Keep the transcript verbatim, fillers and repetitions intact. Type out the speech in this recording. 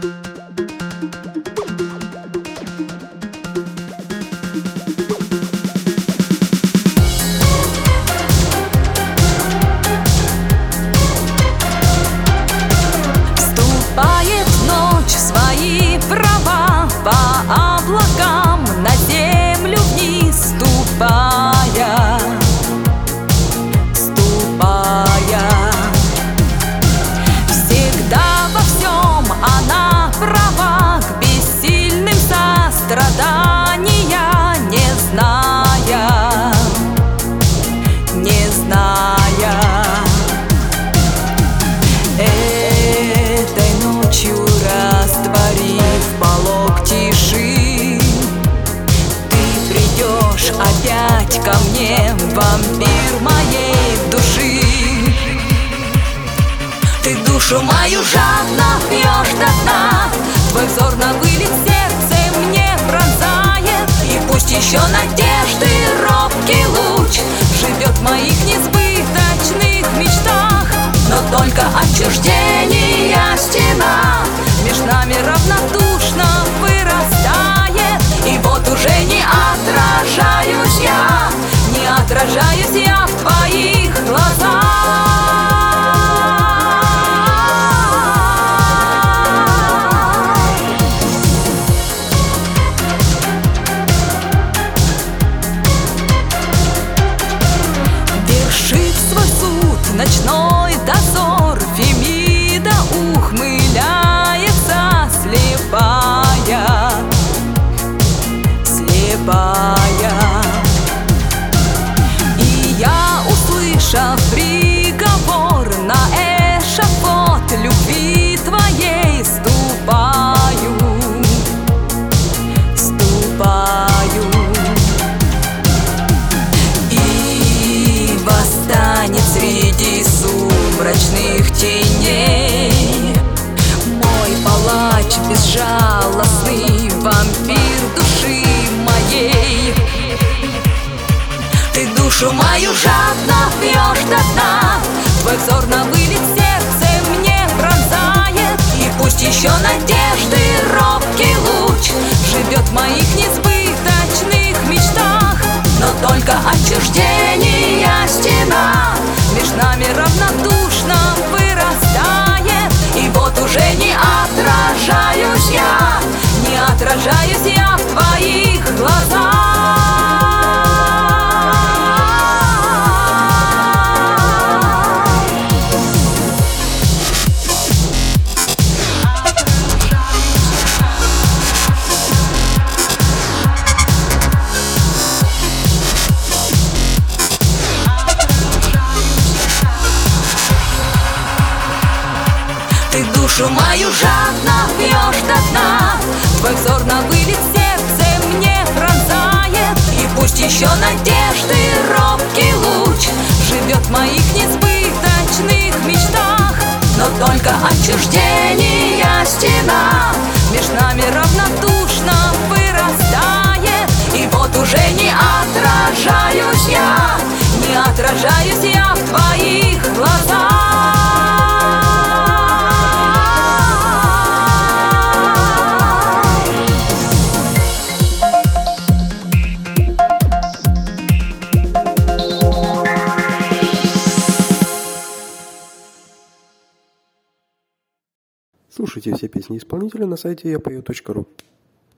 Вступает ночь в свои права, по облакам на землю вниз ступая, ступая. Всегда во всем она права, к бессильным сострадания не зная, не зная. Этой ночью, растворив полог тиши, ты придешь опять ко мне, вампир моей души. Ты душу мою жадно пьешь до дна, твой взор на вылет сердце мне пронзает. И пусть еще надежды робкий луч живет в моих несбыточных мечтах, но только отчуждения стена меж нами равнодушно вырастает. И вот уже не отражаюсь я, не отражаюсь я в твоих глазах. Вершит свой суд ночной дозор, Фемида ухмыляется, слепая, слепая. И я, услышав приговор, на эшафот любви твоей ступаю, ступаю. И восстанет среди сумрачных теней мой палач безжалостный, вампир души моей. Ты душу мою жадно пьешь до дна, твой взор на вылет сердце мне пронзает. И пусть еще надежды робкий луч живет в моих несбыточных мечтах, но только отчуждения стена меж нами равнодушно вырастает. И вот уже не отражаюсь я, не отражаюсь я в твоих глазах. Ты душу мою жадно пьешь до дна, твой взор на вылет сердце мне пронзает. И пусть еще надежды робкий луч живет в моих несбыточных мечтах, но только отчуждения стена меж нами равнодушно вырастает. И вот уже не отражаюсь я, не отражаюсь я в твоих глазах. Слушайте все песни исполнителя на сайте я пою точка ру.